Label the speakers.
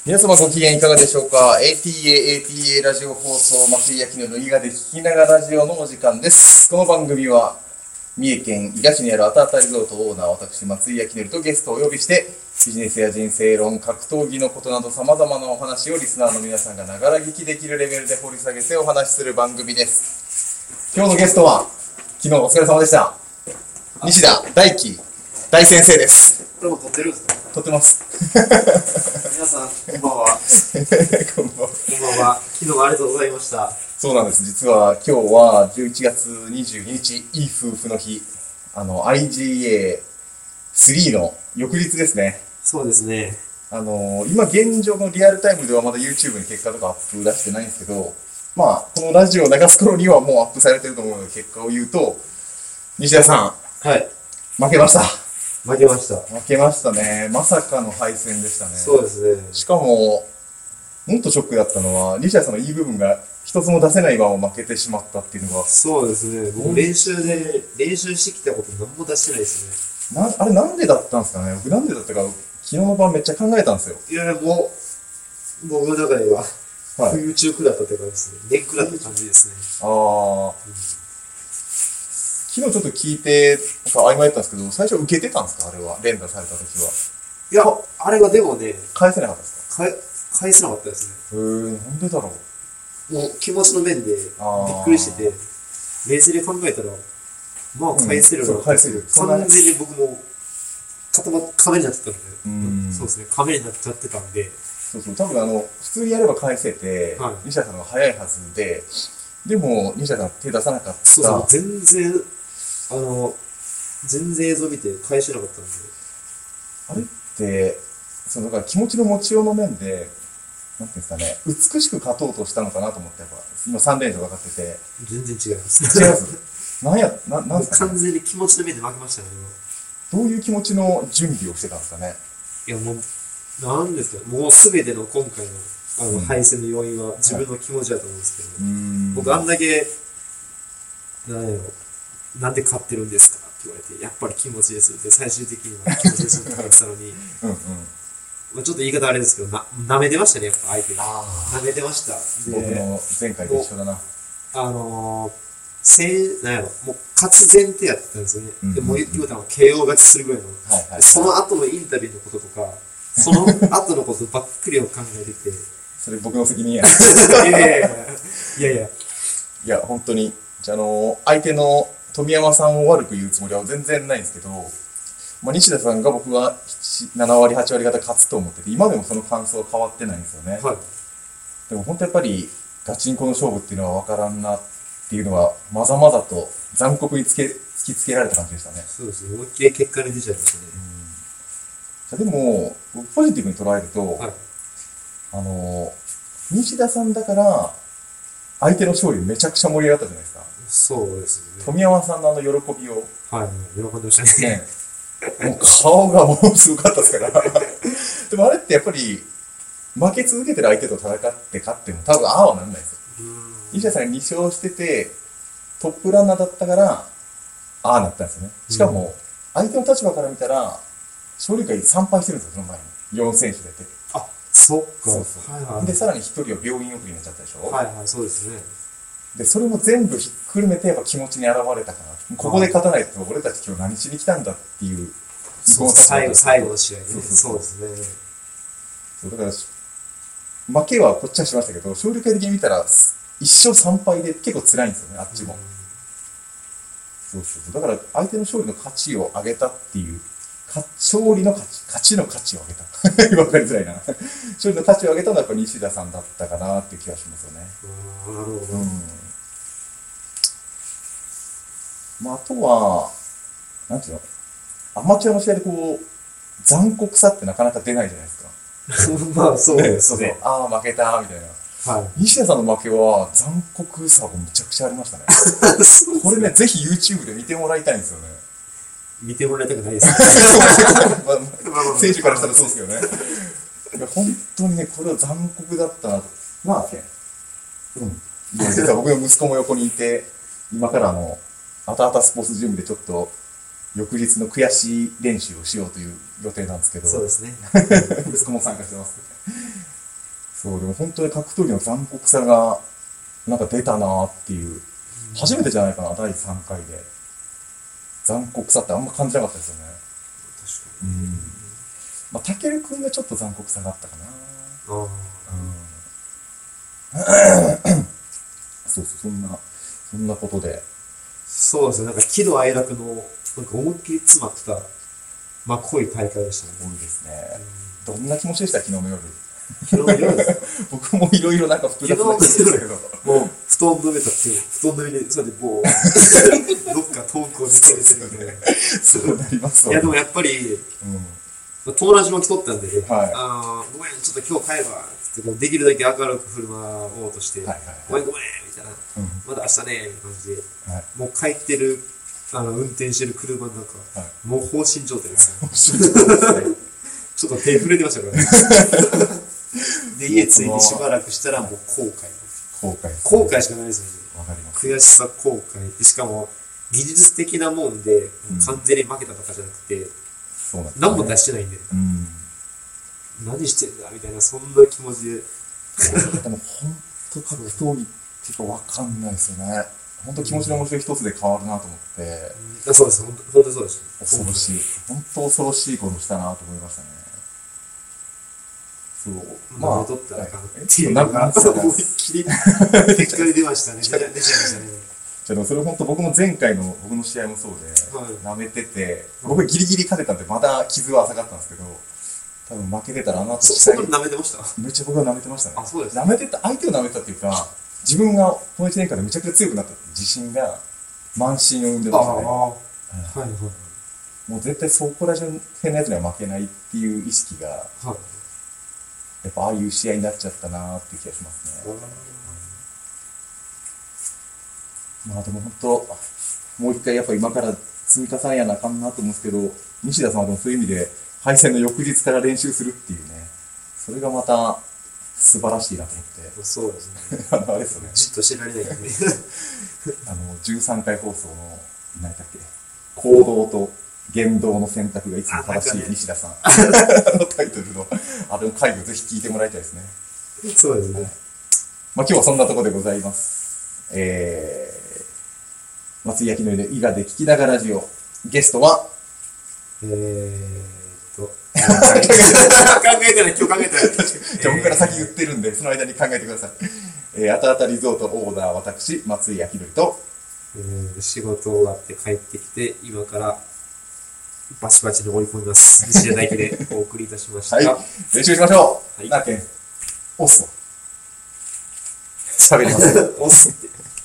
Speaker 1: 皆様ご機嫌いかがでしょうか。 ATA ラジオ放送松井明乃の伊賀で聞きながらラジオのお時間です。この番組は三重県伊賀市にあるあたあたリゾートオーナー私松井明乃とゲストをお呼びしてビジネスや人生論、格闘技のことなど様々なお話をリスナーの皆さんがながら聞きできるレベルで掘り下げてお話しする番組です。今日のゲストは昨日お疲れ様でした。西田大輝大先生です。
Speaker 2: これも撮ってるんですか？
Speaker 1: 撮ってます。
Speaker 2: 皆さん、こんばんは。
Speaker 1: こんばんは。
Speaker 2: こんばんは。昨日はありがとうございました。
Speaker 1: そうなんです。実は今日は11月22日、いい夫婦の日、IGA3 の翌日ですね。
Speaker 2: そうですね。
Speaker 1: 今現状のリアルタイムではまだ YouTube に結果とかアップ出してないんですけど、まあ、このラジオを流す頃にはもうアップされてると思うので、結果を言うと、西田さん。
Speaker 2: はい。
Speaker 1: 負けました。
Speaker 2: 負けました。
Speaker 1: 負けましたね。まさかの敗戦でしたね。
Speaker 2: そうですね。
Speaker 1: しかも、もっとショックだったのは、西田さんのいい部分が一つも出せないまま負けてしまったっていうのが。
Speaker 2: そうですね。僕練習してきたこと何も出してないです
Speaker 1: ね。あれなんでだったんですかね。僕なんでだったか、昨日の晩めっちゃ考えたんですよ。
Speaker 2: いや、もう、僕の中では、冬中食らったって感じですね。年食らった感じですね。
Speaker 1: 昨日ちょっと聞いて、曖昧だったんですけど、最初受けてたんですかあれは、連打された時は。
Speaker 2: いや、あれはでもね、
Speaker 1: 返せなかったですか？
Speaker 2: 返せなかったですね。
Speaker 1: なんでだろ
Speaker 2: う。もう気持ちの面でびっくりしてて、冷静に考えたら、まあ返せるな、
Speaker 1: 返せる。
Speaker 2: 完全に僕も亀になってたんで、そうですね、亀になっちゃってたんで。
Speaker 1: そうそう、多分普通にやれば返せて、西田さんの方が早いはずで、でも西田さん手出さなかった。
Speaker 2: そうそう、全然映像見て返せなかったんで。
Speaker 1: あれって、だから気持ちの持ちようの面で、なんていうんですかね、美しく勝とうとしたのかなと思って、やっぱ、今3連勝がかってて。
Speaker 2: 全然違います。
Speaker 1: 違います。なんですかね。
Speaker 2: 完全に気持ちの面で負けましたね。
Speaker 1: どういう気持ちの準備をしてたんですかね。
Speaker 2: いや、もう、なんですか、もうすべての今回の、敗戦の要因は自分の気持ちだと思うんですけど、僕あんだけ、なんで勝ってるんですかって言われて、やっぱり気持ちですって、最終的には気持ちですって言ってたのに、まあちょっと言い方あれですけど、舐めてましたね、やっぱ相手が。舐めてました。
Speaker 1: 僕の前回と一緒だな。
Speaker 2: もう勝つ前提やったんですよね。でもう言うたら KO 勝ちするぐらいの。その後のインタビューのこととか、その後のことばっかりを考えてて。
Speaker 1: それ僕の責任や。
Speaker 2: い
Speaker 1: や、本当に。じゃ相手の富山さんを悪く言うつもりは全然ないんですけど、まあ、西田さんが僕は7割、8割方勝つと思ってて、今でもその感想は変わってないんですよね。でも本当やっぱりガチンコの勝負っていうのは分からんなっていうのは、まざまざと残酷に突きつけられた感じでしたね。
Speaker 2: そうですね。思いっきり結果に出ちゃいました
Speaker 1: ね。でも、ポジティブに捉えると、西田さんだから、相手の勝利めちゃくちゃ盛り上がったじゃないですか。
Speaker 2: そうですね。
Speaker 1: 富山さんの喜びを。
Speaker 2: 喜んでましたね。
Speaker 1: もう顔がものすごかったですから。でもあれってやっぱり、負け続けてる相手と戦って勝っても多分ああはなんないですよ。西田さんが2勝してて、トップランナーだったから、ああなったんですよね。しかも、相手の立場から見たら、勝利会3敗してるんですよ、その前に。4選手出て。
Speaker 2: そっか。
Speaker 1: で、さらに1人は病院送りになっちゃったでしょ。
Speaker 2: そうですね。
Speaker 1: で、それも全部ひっくるめてやっぱ気持ちに現れたから、ここで勝たないと俺たち今日何しに来たんだっていう。
Speaker 2: 最後の試合で。そうですね。
Speaker 1: だから、負けはこっちはしましたけど、勝利会的に見たら、1勝3敗で結構辛いんですよね、あっちも。だから相手の勝利の価値を上げたっていう、勝利の勝ちの価値を上げた。わかりづらいな。勝利の価値を上げたのはやっぱ西田さんだったかなっていう気がしますよね。
Speaker 2: なるほど。
Speaker 1: まあ、あとは、なんていうの、アマチュアの試合でこう、残酷さってなかなか出ないじゃないですか。
Speaker 2: まあ、そうですね。
Speaker 1: ああ、負けた、みたいな。西田さんの負けは残酷さがむちゃくちゃありましたね。これね、ぜひ YouTube で見てもらいたいんですよね。
Speaker 2: 見てもらいたくないですね。
Speaker 1: 選手からしたらそうですけどね。いや、本当にね、これは残酷だったな。まあ、実は僕の息子も横にいて、今からあたあたスポーツジムでちょっと、翌日の悔しい練習をしようという予定なんですけど。
Speaker 2: そうですね。
Speaker 1: 息子も参加してます。 そう、でも本当に格闘技の残酷さが、なんか出たなーっていう、初めてじゃないかな、第3回で。残酷さってあんま感じなかったですよね。
Speaker 2: 確かに。
Speaker 1: まあ、たけるくんがちょっと残酷さがあったかな。そうそう、そんなことで。
Speaker 2: そうですね、なんか喜怒哀楽の、なんか思いっきり詰まってた、まあ濃い大会でしたね。
Speaker 1: 多いですね。どんな気持ちでした、昨日の夜。
Speaker 2: 昨日の夜ですか
Speaker 1: 僕もいろいろなんか複雑な気持ちでしたけど。
Speaker 2: もう、布団飲めたっていう、布団の上で、それでもう、どっか遠くを抜け出てるみたいな。
Speaker 1: そうなりますわ。
Speaker 2: いや、でもやっぱり、友達も来とったんでね、ごめん、ちょっと今日帰るわ、つって、できるだけ明るく振る舞おうとして、ごめん、みたいな、まだ明日ね、みたいな感じで、もう帰ってる、運転してる車の中、もう放心状態ですよ。ちょっと手震えてましたからね。で、家着いてしばらくしたらもう後悔しかないですよね。
Speaker 1: わかります。
Speaker 2: 悔しさ、後悔。でしかも、技術的なもんで、完全に負けたとかじゃなくて、何も出してないんで、何してんだみたいな、そんな気持ちで。
Speaker 1: でも本当格闘技っていうか分かんないですよね。本当気持ちの面白い一つで変わるなと思って。
Speaker 2: そうです、本当にそうです。
Speaker 1: 恐ろしい。本当恐ろしいことしたなと思いましたね。そう。
Speaker 2: まあ、とったらあかんっていうのが、思いっきり、結果に出ましたね。出ちゃいましたね。
Speaker 1: でもそれ本当僕の前回の僕の試合もそうで、舐めてて、僕ギリギリ勝てたんでまだ傷は浅かったんですけど、多分負けてたらなと。
Speaker 2: そんなに舐めてました？
Speaker 1: めっちゃ僕は舐めてましたね。
Speaker 2: あ、そうです。
Speaker 1: 舐めてた、相手を舐めてたっていうか、自分がこの1年間でめちゃくちゃ強くなった自信が慢心を生んでましたね。もう絶対そこら辺のやつには負けないっていう意識が、やっぱああいう試合になっちゃったなーっていう気がしますね。まあでも本当、もう一回やっぱ今から積み重ねやなあかんなと思うんですけど、西田さんはでもそういう意味で敗戦の翌日から練習するっていうね、それがまた素晴らしいなと思って。
Speaker 2: そうですね。
Speaker 1: あれですよね。
Speaker 2: じっとしてられないんでね。
Speaker 1: 13回放送の、何だっけ、行動と言動の選択がいつも正しい西田さん。のタイトルの、あれの回をぜひ聞いてもらいたいですね。
Speaker 2: そうですね。
Speaker 1: まあ今日はそんなところでございます。松井明の伊賀で聞きながらラジオ。ゲストは
Speaker 2: 考えてない、今日考えてない。
Speaker 1: じゃあ僕から先言ってるんで、その間に考えてください。あたあたリゾートオーナー、私、松井明と、
Speaker 2: 仕事終わって帰ってきて、今からバチバチに追い込みます。西田大輝でお送りいたしました。
Speaker 1: はい、練習しましょう。
Speaker 2: はい。
Speaker 1: なけん、押すと。喋ります。
Speaker 2: 押すって。